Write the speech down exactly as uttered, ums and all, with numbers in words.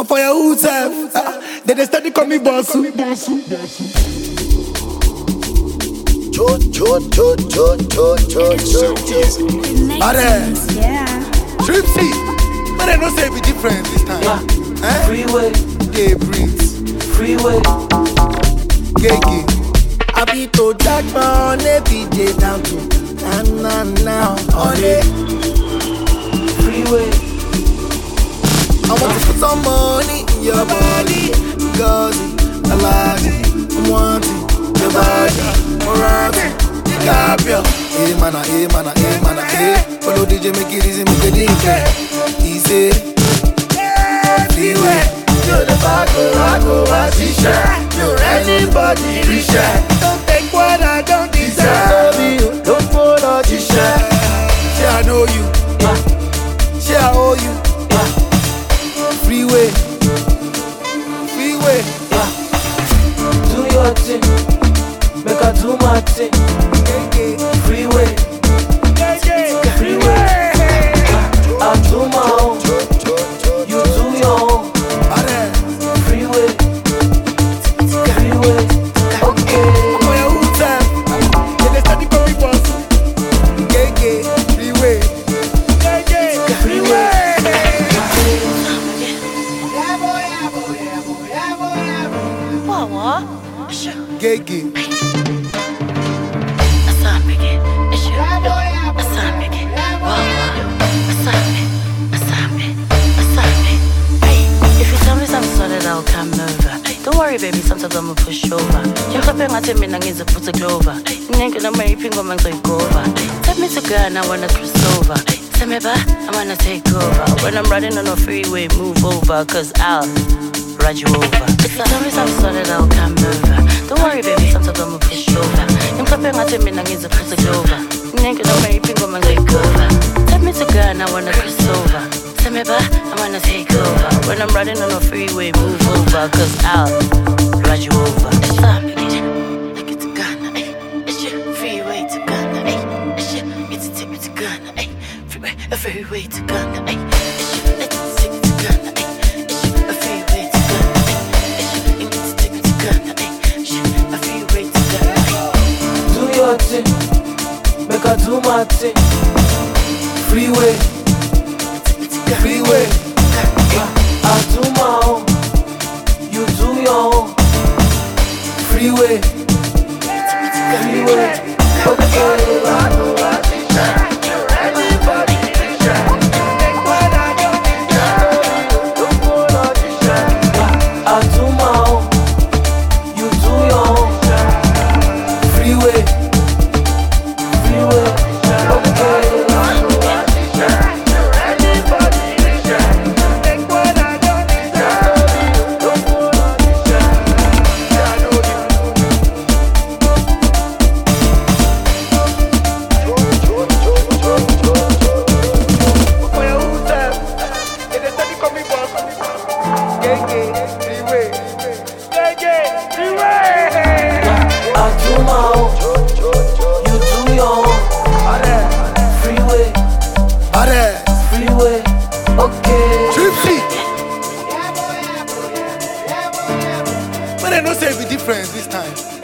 But for your own self, uh, they dey steady call me boss. Cho cho cho cho cho cho cho cho. Are Yeah. Tripsy, but I don't say it be different this time. Yeah. Eh? Freeway, They breathe. freeway. Gege. I be to jack on a P J down to na na now on it. Freeway, I want to put some money in your body, cause I like it. I'm wanting your body, Morati, DiCaprio. Hey mana, hey mana, hey mana, hey. Follow D J, make it easy, make it easy. Easy. Freeway. You're the back, I go, I t-shirt. You're anybody, t-shirt. Don't take what I don't deserve. Don't follow t-shirt. Say I know you. Say I owe you. Freeway. Freeway. do your thing. Make I do my thing. Freeway, freeway. I do my own, you do your own. Freeway, freeway. Okay. For your own self, they dey steady call me boss. Gege. Freeway. Freeway. What, what? Sure. Gege. I'll come over. Don't worry, baby, sometimes I'ma push over. You're clapping at me and it's a put a clover. Nigga, I'm a pingo man to go over. Take me to girl, I wanna cross over. Tell me back, I wanna take over. When I'm riding on a freeway, move over, cause I'll ride you over. If you tell me something solid, I'll come over. Don't worry, baby, sometimes I'ma push over. You're clapping at me and it's a put a clover. Nigga, I'm a pingo man to go over. Take me to girl, I wanna cross over. Tell me back, I wanna take over. When I'm riding on a freeway, move over, cause I'll ride you over. It's time to get it. Take it to Ghana, eh? It's your freeway to Ghana, eh? It's your, it's a take me to Ghana, eh? Freeway, a freeway to Ghana, eh? It's your, let's take me to Ghana, eh? It's your, a freeway to Ghana, eh? It's your, it's a take me to Ghana, eh? It's your, a freeway to Ghana, eh? Do your thing. Make I do my thing. Freeway. Freeway. I do my own, you do your own. Freeway. Freeway, okay. I do my own, you do your own. Freeway, freeway, okay. But I don't say it be different this time.